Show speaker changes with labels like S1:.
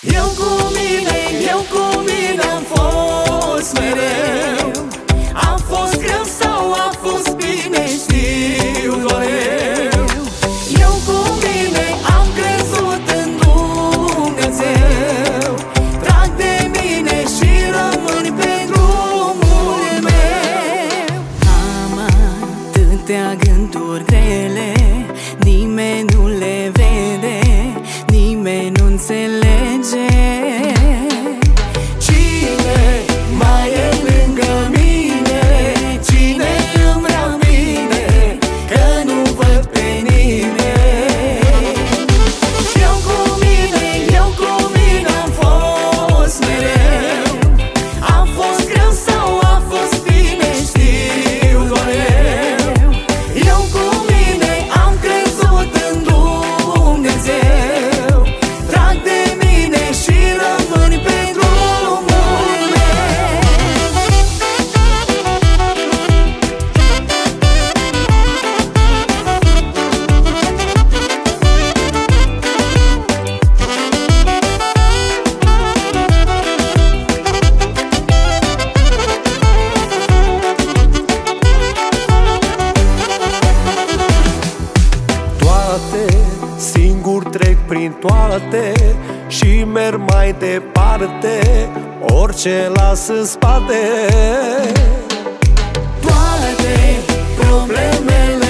S1: Eu cu mine am fost mereu. A fost greu sau a fost bine, știu doar eu. Eu cu mine am crezut în Dumnezeu. Trag de mine și rămân pe drumul meu. Am atâtea gânduri grele, nimeni nu le vede, nimeni nu înțelege. Cine mai e lângă mine? Cine îmi vrea bine? Că nu văd pe nimeni. Eu cu mine am fost mereu. A fost greu sau a fost bine, știu doar eu. Eu cu mine am crezut în Dumnezeu. Trag de mine și rămân pe drumul meu.
S2: Singur trec prin toate și merg mai departe, orice las în spate.
S1: Toate problemele